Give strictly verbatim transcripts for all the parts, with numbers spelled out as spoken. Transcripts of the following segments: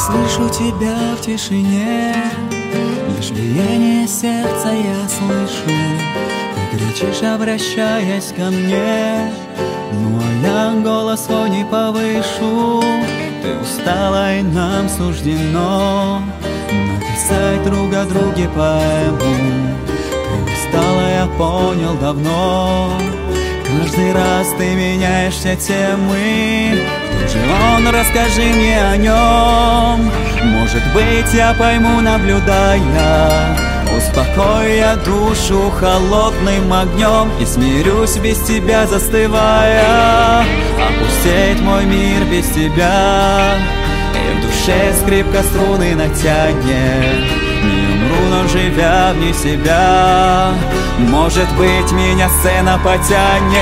слышу тебя в тишине, лишь биение сердца я слышу. Ты кричишь, обращаясь ко мне, ну а я голос свой не повышу. Ты устала, и нам суждено написать друг о друге поэму. Ты устала, я понял давно. Каждый раз ты меняешься темы. Кто же он, расскажи мне о нем. Может быть, я пойму, наблюдая. Успокой я душу холодным огнем и смирюсь без тебя, застывая. Опустеть мой мир без тебя, и в душе скрипка струны натянет. Не умру, но живя вне себя, может быть, меня сцена потянет.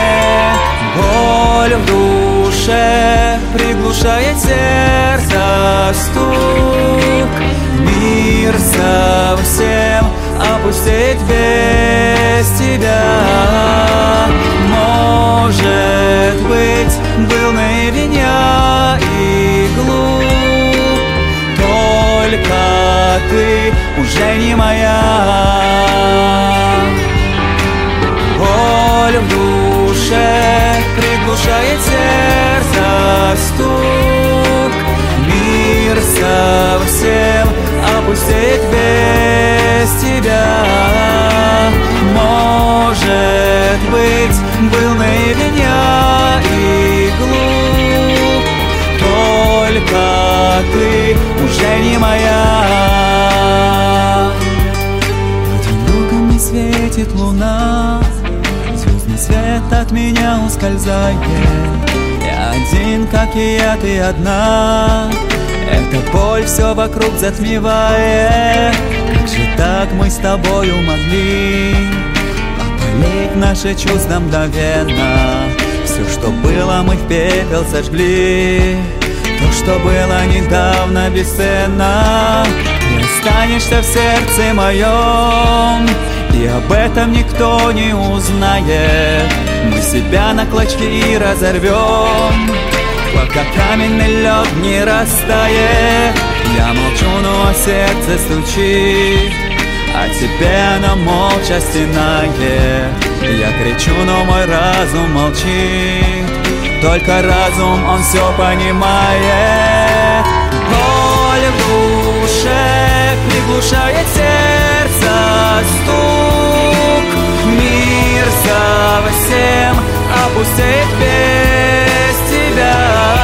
Боль в душе приглушает сердце стук. Мир совсем опустеет без тебя. Может быть, был наивен я и глуп, только ты уже не моя. Боль в душе приглушает сердце стук. Мир совсем опустеет без тебя. Может быть, был наивен я и глуп, только ты уже не моя. Одиноком не светит луна, звездный свет от меня ускользает. Я один, как и я, ты одна. Эта боль все вокруг затмевает. Как же так мы с тобою могли опалить наши чувства мгновенно? Все, что было, мы в пепел сожгли. То, что было недавно, бесценно. Ты останешься в сердце моем, и об этом никто не узнает. Мы себя на клочки разорвем, пока каменный лед не растает. Я молчу, но сердце стучит, а тебе оно молча стенает. Я кричу, но мой разум молчит, только разум, он все понимает. Боль в душе приглушает сердце стук. Мир совсем опустеет без тебя.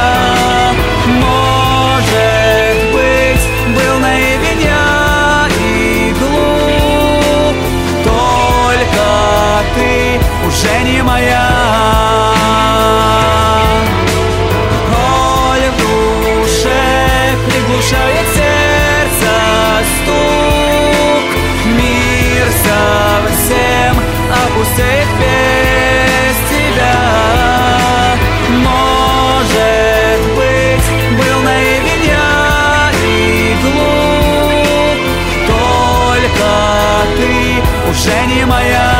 Может быть, был наивен я и глуп, только ты уже не моя. Боль в душе приглушает сердце стук. Мир совсем опустеет без тебя. Может быть, был наивен я и глуп, только ты уже не моя.